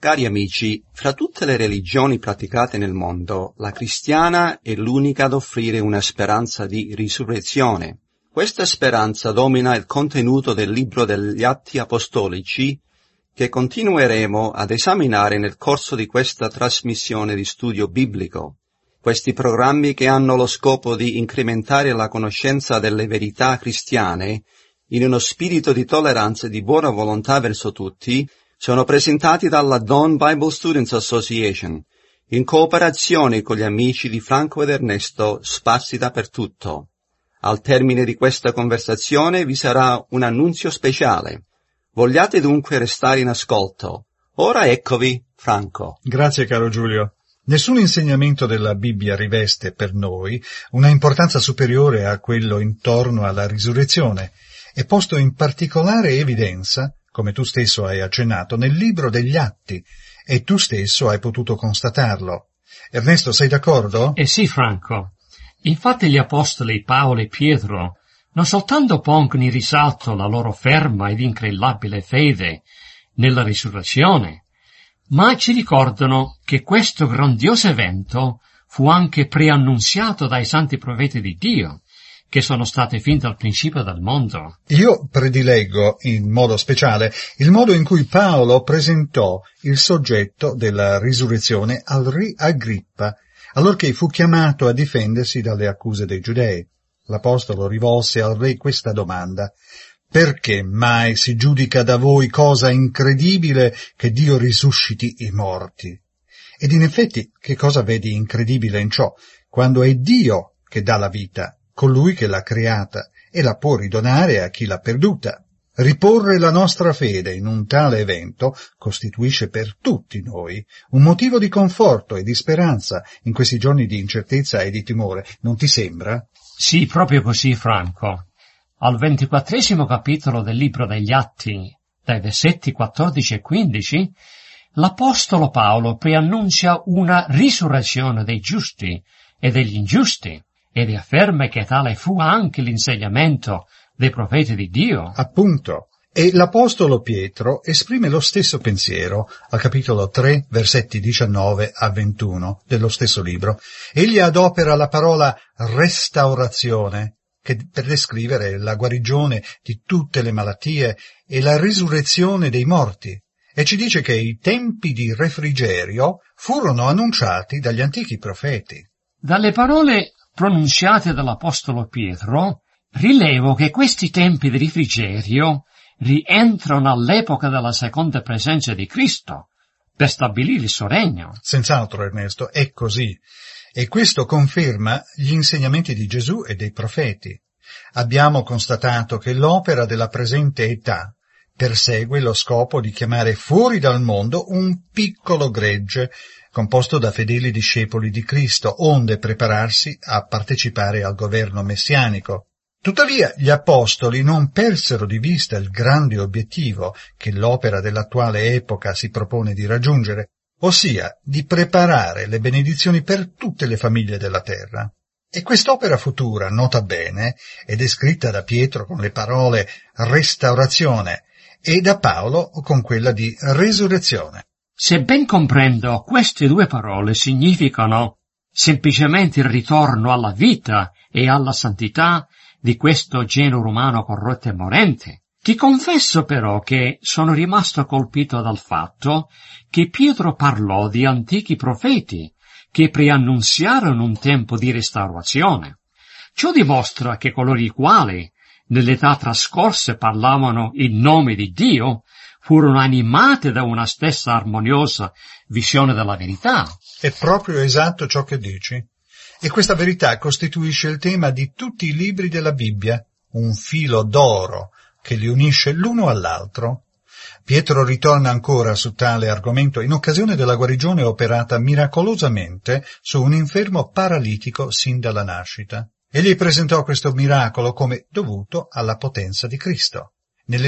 Cari amici, fra tutte le religioni praticate nel mondo, la cristiana è l'unica ad offrire una speranza di risurrezione. Questa speranza domina il contenuto del libro degli Atti Apostolici, che continueremo ad esaminare nel corso di questa trasmissione di studio biblico. Questi programmi, che hanno lo scopo di incrementare la conoscenza delle verità cristiane in uno spirito di tolleranza e di buona volontà verso tutti, sono presentati dalla Dawn Bible Students Association, in cooperazione con gli amici di Franco ed Ernesto sparsi dappertutto. Al termine di questa conversazione vi sarà un annunzio speciale. Vogliate dunque restare in ascolto. Ora eccovi, Franco. Grazie, caro Giulio. Nessun insegnamento della Bibbia riveste per noi una importanza superiore a quello intorno alla risurrezione, è posto in particolare evidenza, come tu stesso hai accennato, nel libro degli Atti, e tu stesso hai potuto constatarlo. Ernesto, sei d'accordo? Sì, Franco. Infatti gli apostoli Paolo e Pietro non soltanto pongono in risalto la loro ferma ed incrollabile fede nella risurrezione, ma ci ricordano che questo grandioso evento fu anche preannunziato dai santi profeti di Dio, che sono stati fin dal principio del mondo. Io predileggo in modo speciale il modo in cui Paolo presentò il soggetto della risurrezione al re Agrippa, allorché fu chiamato a difendersi dalle accuse dei giudei. L'apostolo rivolse al re questa domanda: perché mai si giudica da voi cosa incredibile che Dio risusciti i morti? Ed in effetti, che cosa vedi incredibile in ciò, quando è Dio che dà la vita, colui che l'ha creata, e la può ridonare a chi l'ha perduta? Riporre la nostra fede in un tale evento costituisce per tutti noi un motivo di conforto e di speranza in questi giorni di incertezza e di timore, non ti sembra? Sì, proprio così, Franco. Al 24° capitolo del libro degli Atti, dai versetti 14 e 15, l'apostolo Paolo preannuncia una risurrezione dei giusti e degli ingiusti, ed afferma che tale fu anche l'insegnamento dei profeti di Dio. Appunto. E l'apostolo Pietro esprime lo stesso pensiero al capitolo 3, versetti 19 a 21 dello stesso libro. Egli adopera la parola restaurazione, che per descrivere la guarigione di tutte le malattie e la risurrezione dei morti, e ci dice che i tempi di refrigerio furono annunciati dagli antichi profeti. Dalle parole pronunziate dall'apostolo Pietro, rilevo che questi tempi di refrigerio rientrano all'epoca della seconda presenza di Cristo, per stabilire il suo regno. Senz'altro, Ernesto, è così. E questo conferma gli insegnamenti di Gesù e dei profeti. Abbiamo constatato che l'opera della presente età persegue lo scopo di chiamare fuori dal mondo un piccolo gregge composto da fedeli discepoli di Cristo, onde prepararsi a partecipare al governo messianico. Tuttavia, gli apostoli non persero di vista il grande obiettivo che l'opera dell'attuale epoca si propone di raggiungere, ossia di preparare le benedizioni per tutte le famiglie della terra. E quest'opera futura, nota bene, è descritta da Pietro con le parole restaurazione e da Paolo con quella di resurrezione. Se ben comprendo, queste due parole significano semplicemente il ritorno alla vita e alla santità di questo genere umano corrotto e morente. Ti confesso però che sono rimasto colpito dal fatto che Pietro parlò di antichi profeti che preannunziarono un tempo di restaurazione. Ciò dimostra che coloro i quali nell'età trascorse parlavano in nome di Dio furono animate da una stessa armoniosa visione della verità. È proprio esatto ciò che dici. E questa verità costituisce il tema di tutti i libri della Bibbia, un filo d'oro che li unisce l'uno all'altro. Pietro ritorna ancora su tale argomento in occasione della guarigione operata miracolosamente su un infermo paralitico sin dalla nascita. Egli presentò questo miracolo come dovuto alla potenza di Cristo. Nello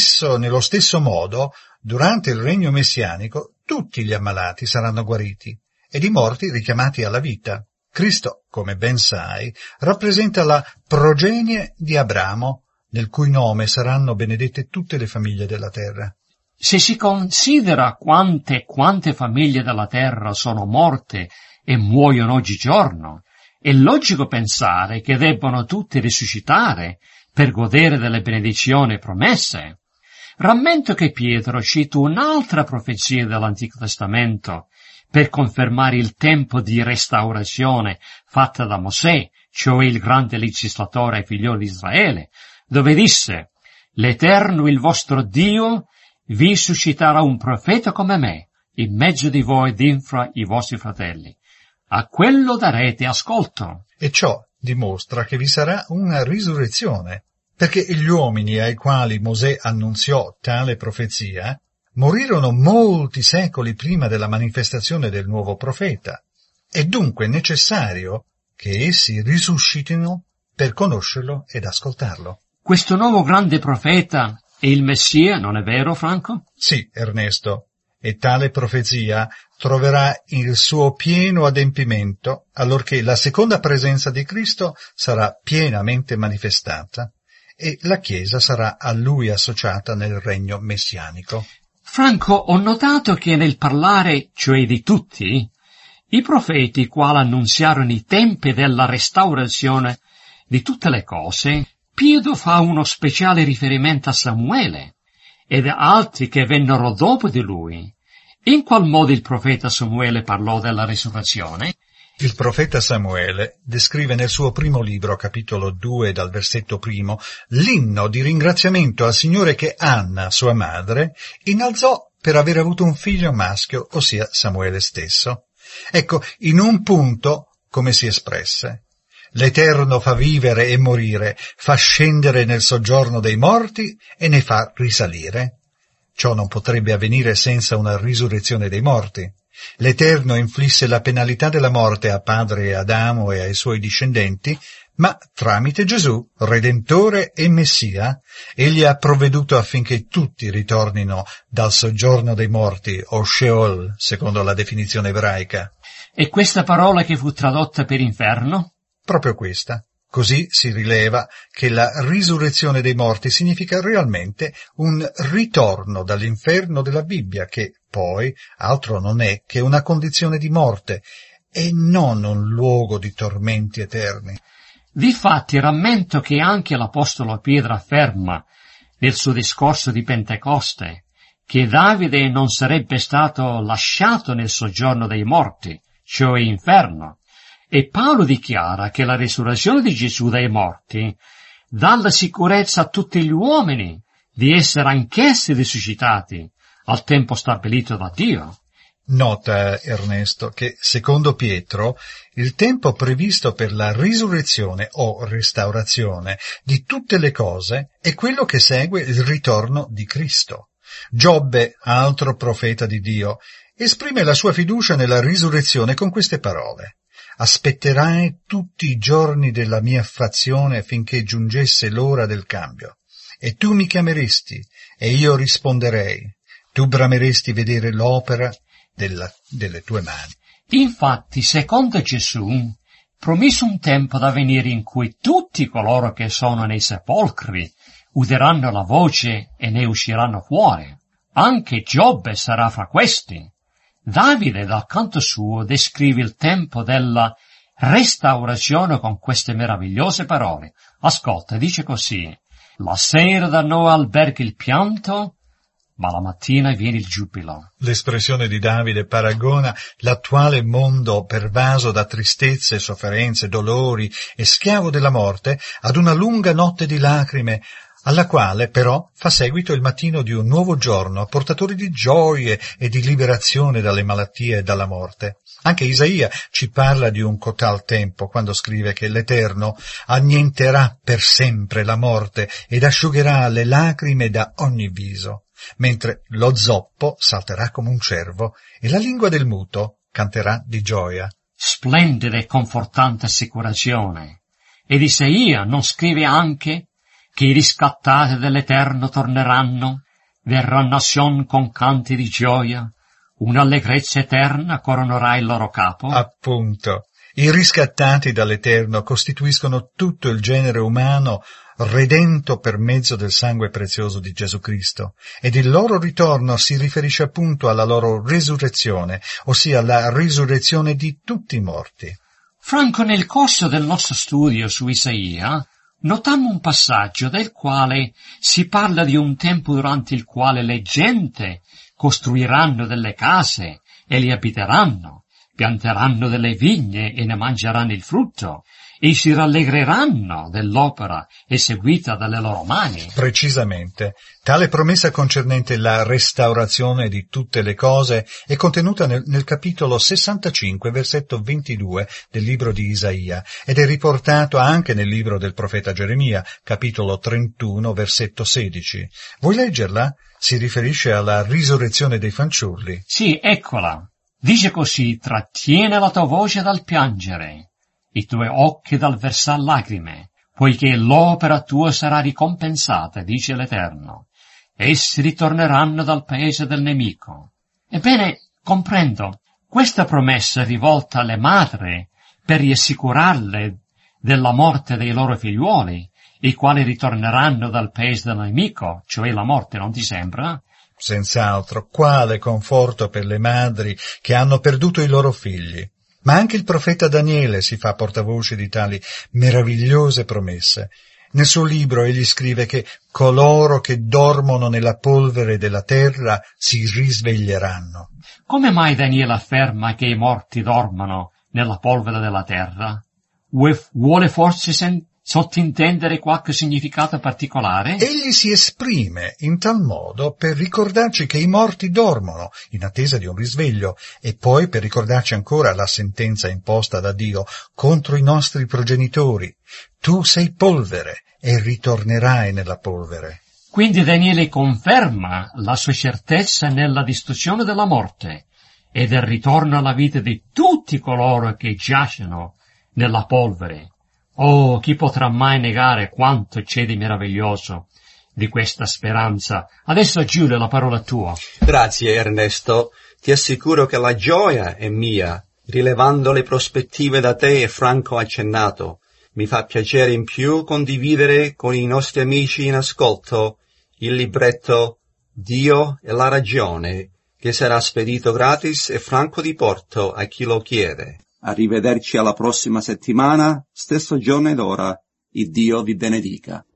stesso modo, durante il regno messianico, tutti gli ammalati saranno guariti ed i morti richiamati alla vita. Cristo, come ben sai, rappresenta la progenie di Abramo, nel cui nome saranno benedette tutte le famiglie della terra. Se si considera quante famiglie della terra sono morte e muoiono oggigiorno, è logico pensare che debbano tutti risuscitare per godere delle benedizioni promesse. Rammento che Pietro cita un'altra profezia dell'Antico Testamento per confermare il tempo di restaurazione fatta da Mosè, cioè il grande legislatore ai figlioli di Israele, dove disse: «L'Eterno, il vostro Dio, vi susciterà un profeta come me, in mezzo di voi ed infra i vostri fratelli. A quello darete ascolto». E ciò dimostra che vi sarà una risurrezione, perché gli uomini ai quali Mosè annunziò tale profezia morirono molti secoli prima della manifestazione del nuovo profeta. È dunque necessario che essi risuscitino per conoscerlo ed ascoltarlo. Questo nuovo grande profeta è il Messia, non è vero, Franco? Sì, Ernesto, e tale profezia troverà il suo pieno adempimento allorché la seconda presenza di Cristo sarà pienamente manifestata e la Chiesa sarà a Lui associata nel regno messianico. Franco, ho notato che nel parlare, cioè di tutti, i profeti quali annunziarono i tempi della restaurazione di tutte le cose, Pietro fa uno speciale riferimento a Samuele ed a altri che vennero dopo di lui. In qual modo il profeta Samuele parlò della risurrezione? Il profeta Samuele descrive nel suo primo libro, capitolo 2, dal versetto 1, l'inno di ringraziamento al Signore che Anna, sua madre, innalzò per aver avuto un figlio maschio, ossia Samuele stesso. Ecco, in un punto, come si espresse: «L'Eterno fa vivere e morire, fa scendere nel soggiorno dei morti e ne fa risalire». Ciò non potrebbe avvenire senza una risurrezione dei morti. L'Eterno inflisse la penalità della morte a padre Adamo e ai suoi discendenti, ma tramite Gesù, Redentore e Messia, egli ha provveduto affinché tutti ritornino dal soggiorno dei morti, o Sheol, secondo la definizione ebraica. E questa parola che fu tradotta per inferno? Proprio questa. Così si rileva che la risurrezione dei morti significa realmente un ritorno dall'inferno della Bibbia, che poi altro non è che una condizione di morte e non un luogo di tormenti eterni. Difatti rammento che anche l'Apostolo Pietro afferma nel suo discorso di Pentecoste che Davide non sarebbe stato lasciato nel soggiorno dei morti, cioè inferno. E Paolo dichiara che la risurrezione di Gesù dai morti dà la sicurezza a tutti gli uomini di essere anch'essi risuscitati al tempo stabilito da Dio. Nota, Ernesto, che secondo Pietro il tempo previsto per la risurrezione o restaurazione di tutte le cose è quello che segue il ritorno di Cristo. Giobbe, altro profeta di Dio, esprime la sua fiducia nella risurrezione con queste parole: «Aspetterai tutti i giorni della mia afflizione finché giungesse l'ora del cambio. E tu mi chiameresti, e io risponderei. Tu brameresti vedere l'opera delle tue mani». Infatti, secondo Gesù, promise un tempo da venire in cui tutti coloro che sono nei sepolcri udiranno la voce e ne usciranno fuori. Anche Giobbe sarà fra questi. Davide, dal canto suo, descrive il tempo della restaurazione con queste meravigliose parole. Ascolta, dice così: «La sera da noi alberga il pianto, ma la mattina viene il giubilo». L'espressione di Davide paragona l'attuale mondo pervaso da tristezze, sofferenze, dolori e schiavo della morte ad una lunga notte di lacrime, alla quale però fa seguito il mattino di un nuovo giorno, portatore di gioie e di liberazione dalle malattie e dalla morte. Anche Isaia ci parla di un cotal tempo quando scrive che l'Eterno annienterà per sempre la morte ed asciugherà le lacrime da ogni viso, mentre lo zoppo salterà come un cervo e la lingua del muto canterà di gioia. Splendida e confortante assicurazione. Ed Isaia non scrive anche che i riscattati dell'Eterno torneranno, verranno a Sion con canti di gioia, un'allegrezza eterna coronerà il loro capo? Appunto, I riscattati dall'Eterno costituiscono tutto il genere umano redento per mezzo del sangue prezioso di Gesù Cristo, ed il loro ritorno si riferisce appunto alla loro risurrezione, ossia alla risurrezione di tutti i morti. Franco, nel corso del nostro studio su Isaia, notammo un passaggio del quale si parla di un tempo durante il quale le gente costruiranno delle case e li abiteranno, pianteranno delle vigne e ne mangeranno il frutto, e si rallegreranno dell'opera eseguita dalle loro mani. Precisamente, tale promessa concernente la restaurazione di tutte le cose è contenuta nel capitolo 65, versetto 22 del libro di Isaia, ed è riportato anche nel libro del profeta Geremia, capitolo 31, versetto 16. Vuoi leggerla? Si riferisce alla risurrezione dei fanciulli. Sì, eccola. Dice così: trattiene la tua voce dal piangere, i tuoi occhi dal versar lacrime, poiché l'opera tua sarà ricompensata, dice l'Eterno. Essi ritorneranno dal paese del nemico. Ebbene, comprendo, questa promessa è rivolta alle madri per rassicurarle della morte dei loro figliuoli, i quali ritorneranno dal paese del nemico, cioè la morte, non ti sembra? Senz'altro, quale conforto per le madri che hanno perduto i loro figli. Ma anche il profeta Daniele si fa portavoce di tali meravigliose promesse. Nel suo libro egli scrive che coloro che dormono nella polvere della terra si risveglieranno. Come mai Daniele afferma che i morti dormono nella polvere della terra? Vuole forse sottintendere qualche significato particolare? Egli si esprime in tal modo per ricordarci che i morti dormono in attesa di un risveglio, e poi per ricordarci ancora la sentenza imposta da Dio contro i nostri progenitori. Tu sei polvere e ritornerai nella polvere. Quindi Daniele conferma la sua certezza nella distruzione della morte e del ritorno alla vita di tutti coloro che giacciono nella polvere. Oh, chi potrà mai negare quanto c'è di meraviglioso di questa speranza? Adesso Giulio, la parola tua. Grazie Ernesto, ti assicuro che la gioia è mia, rilevando le prospettive da te e Franco accennato. Mi fa piacere in più condividere con i nostri amici in ascolto il libretto Dio e la ragione, che sarà spedito gratis e franco di porto a chi lo chiede. Arrivederci alla prossima settimana, stesso giorno ed ora. Il Dio vi benedica.